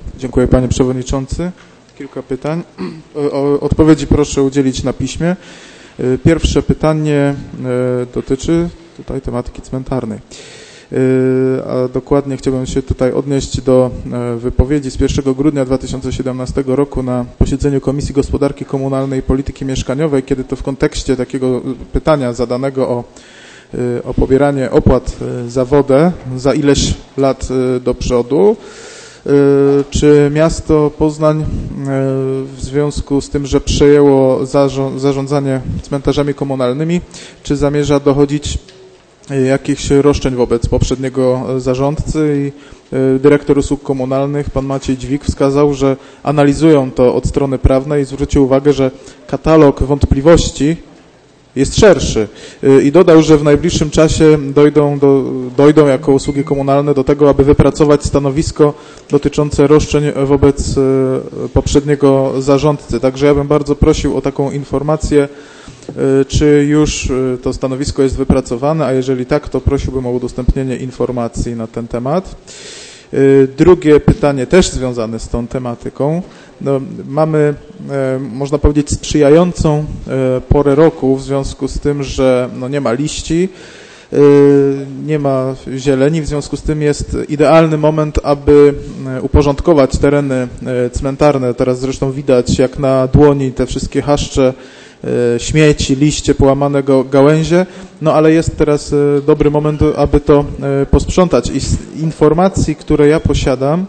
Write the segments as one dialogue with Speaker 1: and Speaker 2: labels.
Speaker 1: Dziękuję, panie przewodniczący. Kilka pytań. Odpowiedzi proszę udzielić na piśmie. Pierwsze pytanie dotyczy tutaj tematyki cmentarnej. A dokładnie chciałbym się tutaj odnieść do wypowiedzi z 1 grudnia 2017 roku na posiedzeniu Komisji Gospodarki Komunalnej i Polityki Mieszkaniowej, kiedy to w kontekście takiego pytania zadanego o pobieranie opłat za wodę za ileś lat do przodu, czy miasto Poznań w związku z tym, że przejęło zarządzanie cmentarzami komunalnymi, czy zamierza dochodzić jakichś roszczeń wobec poprzedniego zarządcy? I dyrektor usług komunalnych, pan Maciej Dźwig, wskazał, że analizują to od strony prawnej i zwrócił uwagę, że katalog wątpliwości jest szerszy i dodał, że w najbliższym czasie dojdą jako usługi komunalne do tego, aby wypracować stanowisko dotyczące roszczeń wobec poprzedniego zarządcy. Także ja bym bardzo prosił o taką informację, czy już to stanowisko jest wypracowane, a jeżeli tak, to prosiłbym o udostępnienie informacji na ten temat. Drugie pytanie też związane z tą tematyką. Mamy, można powiedzieć, sprzyjającą porę roku w związku z tym, że nie ma liści, nie ma zieleni, w związku z tym jest idealny moment, aby uporządkować tereny cmentarne. Teraz zresztą widać jak na dłoni te wszystkie chaszcze, śmieci, liście, połamane gałęzie, ale jest teraz dobry moment, aby to posprzątać. I z informacji, które ja posiadam,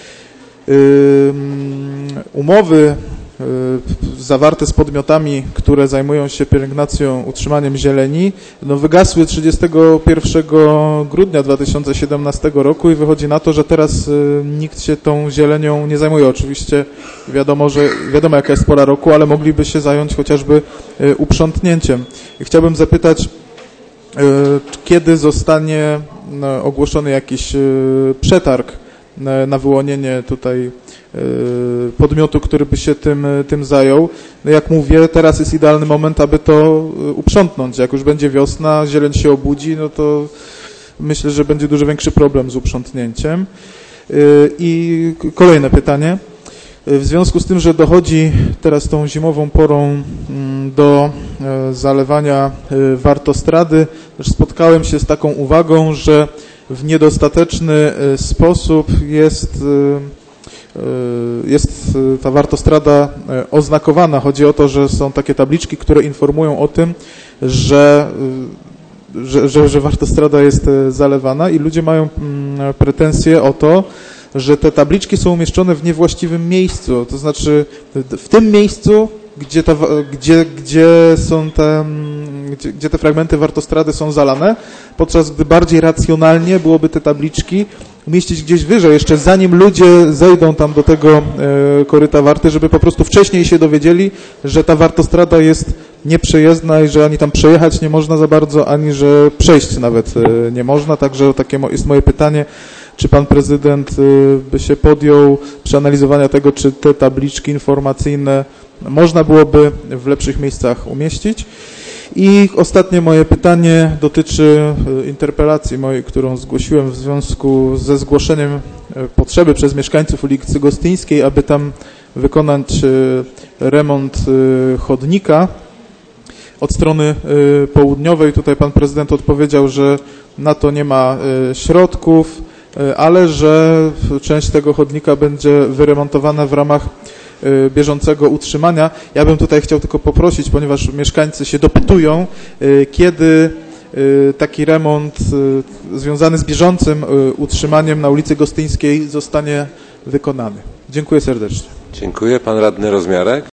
Speaker 1: umowy zawarte z podmiotami, które zajmują się pielęgnacją, utrzymaniem zieleni, wygasły 31 grudnia 2017 roku i wychodzi na to, że teraz nikt się tą zielenią nie zajmuje. Oczywiście wiadomo jaka jest pora roku, ale mogliby się zająć chociażby uprzątnięciem. I chciałbym zapytać, kiedy zostanie ogłoszony jakiś przetarg na wyłonienie tutaj podmiotu, który by się tym zajął. Jak mówię, teraz jest idealny moment, aby to uprzątnąć. Jak już będzie wiosna, zieleń się obudzi, to myślę, że będzie dużo większy problem z uprzątnięciem. I kolejne pytanie. W związku z tym, że dochodzi teraz tą zimową porą do zalewania Wartostrady, spotkałem się z taką uwagą, że w niedostateczny sposób jest ta Wartostrada oznakowana. Chodzi o to, że są takie tabliczki, które informują o tym, że Wartostrada jest zalewana i ludzie mają pretensje o to, że te tabliczki są umieszczone w niewłaściwym miejscu. To znaczy w tym miejscu, gdzie te fragmenty Wartostrady są zalane, podczas gdy bardziej racjonalnie byłoby te tabliczki umieścić gdzieś wyżej, jeszcze zanim ludzie zejdą tam do tego koryta Warty, żeby po prostu wcześniej się dowiedzieli, że ta Wartostrada jest nieprzejezdna i że ani tam przejechać nie można za bardzo, ani że przejść nawet nie można. Także takie jest moje pytanie, czy pan prezydent by się podjął przeanalizowania tego, czy te tabliczki informacyjne można byłoby w lepszych miejscach umieścić. I ostatnie moje pytanie dotyczy interpelacji mojej, którą zgłosiłem w związku ze zgłoszeniem potrzeby przez mieszkańców ulicy Gostyńskiej, aby tam wykonać remont chodnika od strony południowej. Tutaj pan prezydent odpowiedział, że na to nie ma środków, ale że część tego chodnika będzie wyremontowana w ramach bieżącego utrzymania. Ja bym tutaj chciał tylko poprosić, ponieważ mieszkańcy się dopytują, kiedy taki remont związany z bieżącym utrzymaniem na ulicy Gostyńskiej zostanie wykonany. Dziękuję serdecznie.
Speaker 2: Dziękuję. Pan radny Rozmiarek.